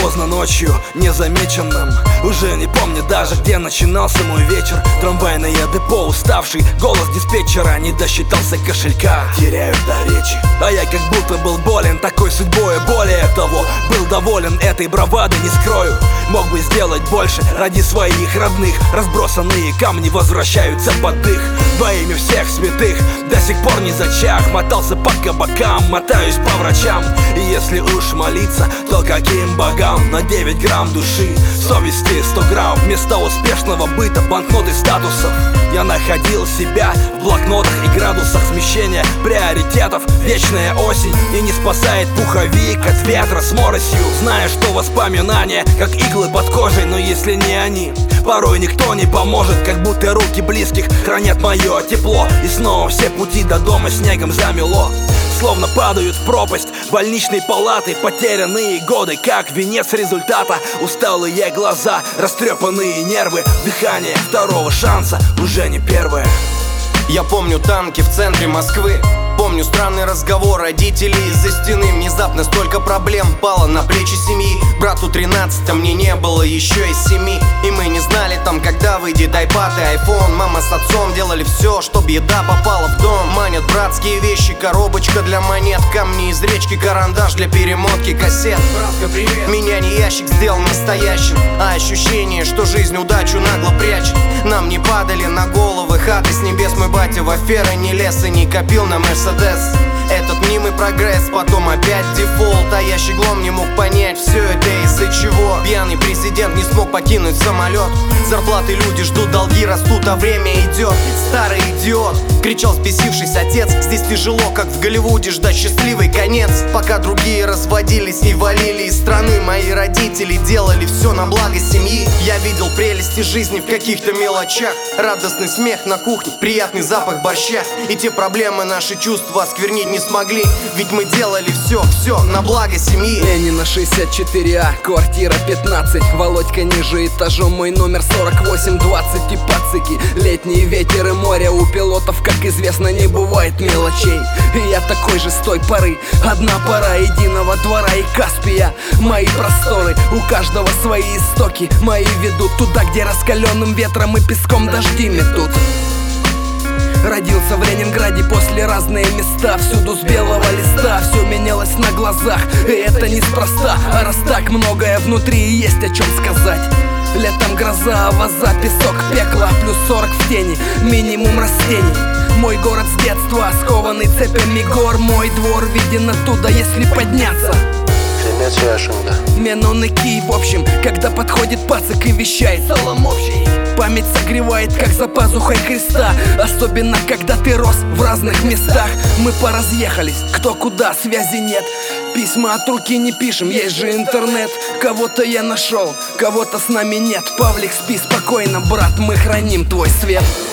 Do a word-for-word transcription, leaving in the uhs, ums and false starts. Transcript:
поздно ночью, незамеченным. Уже не помню даже, где начинался мой вечер. Трамвайное депо, уставший голос диспетчера. Не досчитался кошелька, теряю до речи. А я как будто был болен такой судьбой. Более того, был доволен этой бравадой, не скрою. Мог бы сделать больше ради своих родных. Разбросанные камни возвращаются под их. Во имя всех святых до сих пор не зачах. Мотался по кабакам, мотаюсь по врачам. И если уж молиться, то каким богам? На девять грамм души, совести сто грамм. Вместо успешного быта, банкноты статусов. Я находил себя в блокнотах и градусах смещения приоритетов. Вечная осень, и не спасает пуховик от ветра с моросью. Зная, что воспоминания как иглы под кожей, но если не они, порой никто не поможет. Как будто руки близких хранят мое тепло. И снова все пути до дома снегом замело. Словно падают в пропасть больничной палаты. Потерянные годы, как венец результата. Усталые глаза, растрепанные нервы. Дыхание второго шанса уже не первое. Я помню танки в центре Москвы. Помню странный разговор родителей из-за стены. Внезапно столько проблем пало на плечи семьи. Брату тринадцать, а мне не было еще и семи. И мы не знали там, когда выйдет айпад и айфон. Мама с отцом делали все, чтоб еда попала в дом. Манят братские вещи, коробочка для монет, камни из речки, карандаш для перемотки кассет. Братка, привет. Меня не ящик сделал настоящим, а ощущение, что жизнь удачу нагло прячет. Нам не падали на головы хаты с небес. Мой батя в аферы не лез и не копил на Мерседес. Этот мнимый прогресс, потом опять дефолт. А я щеглом не мог понять все это из-за чего. Пьяный президент не смог покинуть самолет. Зарплаты люди ждут, долги растут, а время идет. Старый идиот, кричал взбесившись отец. Здесь тяжело, как в Голливуде, ждать счастливый конец. Пока другие разводились и валили из страны, мои родители делали все на благо семьи. Я видел прелести жизни в каких-то мелочах. Радостный смех на кухне, приятный запах борща. И те проблемы наши чувства осквернить не смогли. Ведь мы делали все, все на благо семьи. Ленина шестьдесят четыре А, квартира пятнадцать. Володька ниже этажом, мой номер сорок восемь двадцать. И пацики, летний ветер и море. У пилотов, как известно, не бывает мелочей. И я такой же с той поры. Одна пора единого двора и Каспия. Мои просторы, у каждого свои истоки. Мои ведут туда, где раскаленным ветром и песком дожди метут. Родился в Ленинграде, после разные места. Всюду с белого листа все менялось на глазах. И это неспроста, а раз так многое внутри и есть о чем сказать. Летом гроза, аваза, песок, пекло, плюс сорок в тени, минимум растений. Мой город с детства, скованный цепями гор. Мой двор виден оттуда, если подняться. Менон и Кий, в общем, когда подходит пацак и вещает салам общий. Память согревает, как за пазухой Христа. Особенно, когда ты рос в разных местах. Мы поразъехались, кто куда, связи нет. Письма от руки не пишем, есть же интернет. Кого-то я нашел, кого-то с нами нет. Павлик, спи спокойно, брат, мы храним твой свет.